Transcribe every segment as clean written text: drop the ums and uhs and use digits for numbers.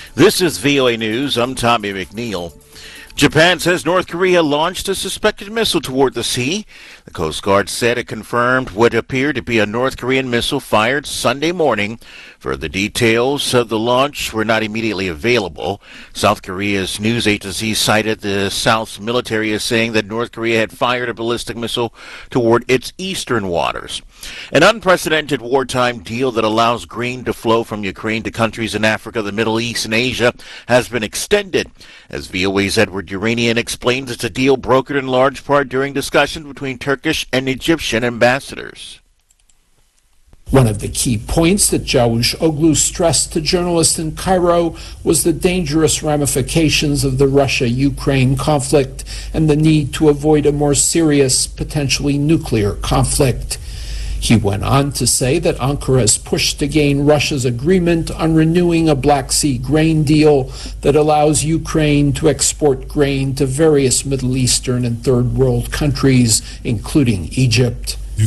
This is VOA News. I'm Tommy McNeil. Japan says North Korea launched a suspected missile toward the sea. The Coast Guard said it confirmed what appeared to be a North Korean missile fired Sunday morning. Further details of the launch were not immediately available. South Korea's news agency cited the South's military as saying that North Korea had fired a ballistic missile toward its eastern waters. An unprecedented wartime deal that allows grain to flow from Ukraine to countries in Africa, the Middle East, and Asia has been extended. As VOA's Edward Uranian explains, it's a deal brokered in large part during discussions between Turkish and Egyptian ambassadors. One of the key points that Çavuşoğlu stressed to journalists in Cairo was the dangerous ramifications of the Russia-Ukraine conflict and the need to avoid a more serious, potentially nuclear conflict. He went on to say that Ankara has pushed to gain Russia's agreement on renewing a Black Sea grain deal that allows Ukraine to export grain to various Middle Eastern and Third World countries, including Egypt. He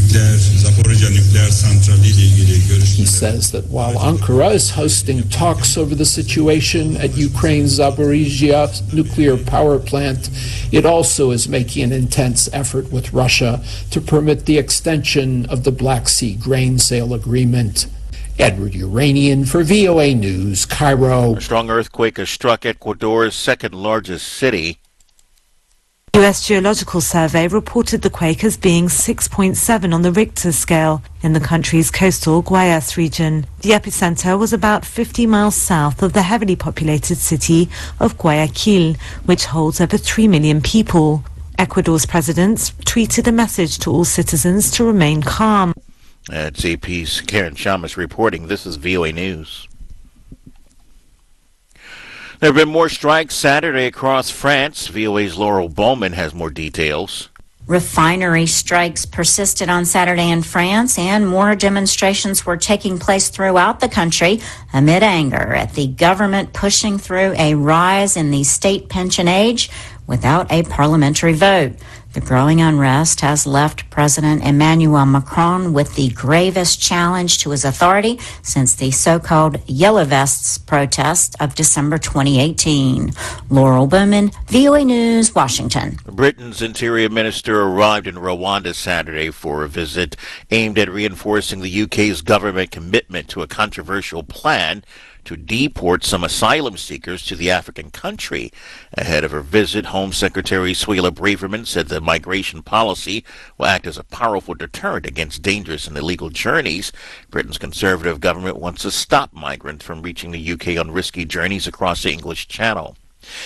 says that while Ankara is hosting talks over the situation at Ukraine's Zaporizhzhia nuclear power plant, it also is making an intense effort with Russia to permit the extension of the Black Sea grain sale agreement. Edward Uranian for VOA News, Cairo. A strong earthquake has struck Ecuador's second largest city. U.S. Geological Survey reported the quake as being 6.7 on the Richter scale in the country's coastal Guayas region. The epicenter was about 50 miles south of the heavily populated city of Guayaquil, which holds over 3 million people. Ecuador's president tweeted a message to all citizens to remain calm. That's AP's Karen Shamas reporting. This is VOA News. There have been more strikes Saturday across France. VOA's Laurel Bowman has more details. Refinery strikes persisted on Saturday in France, and more demonstrations were taking place throughout the country amid anger at the government pushing through a rise in the state pension age without a parliamentary vote. The growing unrest has left President Emmanuel Macron with the gravest challenge to his authority since the so-called Yellow Vests protest of December 2018. Laurel Bowman, VOA News, Washington. Britain's Interior Minister arrived in Rwanda Saturday for a visit aimed at reinforcing the UK's government commitment to a controversial plan to deport some asylum seekers to the African country. Ahead of her visit, Home Secretary Suella Braverman said the migration policy will act as a powerful deterrent against dangerous and illegal journeys. Britain's Conservative government wants to stop migrants from reaching the UK on risky journeys across the English Channel.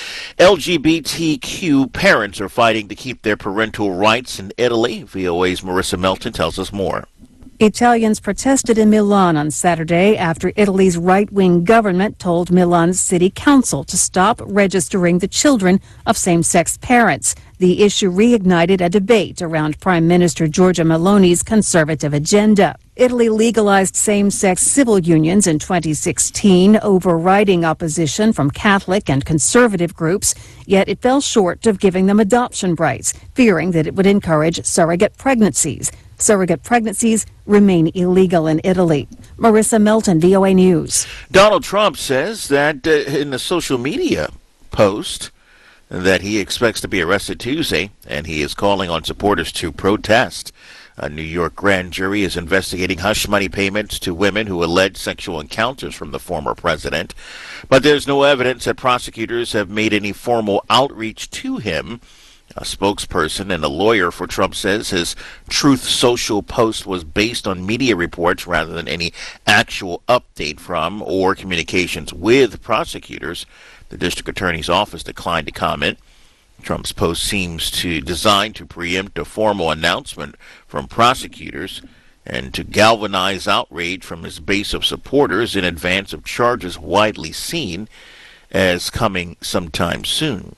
LGBTQ parents are fighting to keep their parental rights in Italy. VOA's Marissa Melton tells us more. Italians protested in Milan on Saturday after Italy's right-wing government told Milan's city council to stop registering the children of same-sex parents. The issue reignited a debate around Prime Minister Giorgia Meloni's conservative agenda. Italy legalized same-sex civil unions in 2016, overriding opposition from Catholic and conservative groups, yet it fell short of giving them adoption rights, fearing that it would encourage surrogate pregnancies. Surrogate pregnancies remain illegal in Italy. Marissa Melton, VOA News. Donald Trump says that in the social media post that he expects to be arrested Tuesday, and he is calling on supporters to protest. A New York grand jury is investigating hush money payments to women who allege sexual encounters from the former president, but there's no evidence that prosecutors have made any formal outreach to him. A spokesperson and a lawyer for Trump says his Truth Social post was based on media reports rather than any actual update from or communications with prosecutors. The district attorney's office declined to comment. Trump's post seems designed to preempt a formal announcement from prosecutors and to galvanize outrage from his base of supporters in advance of charges widely seen as coming sometime soon.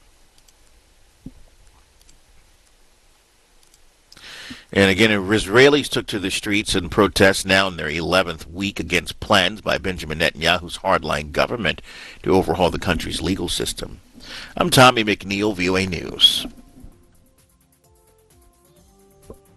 And again, Israelis took to the streets in protest now in their 11th week against plans by Benjamin Netanyahu's hardline government to overhaul the country's legal system. I'm Tommy McNeil, VOA News.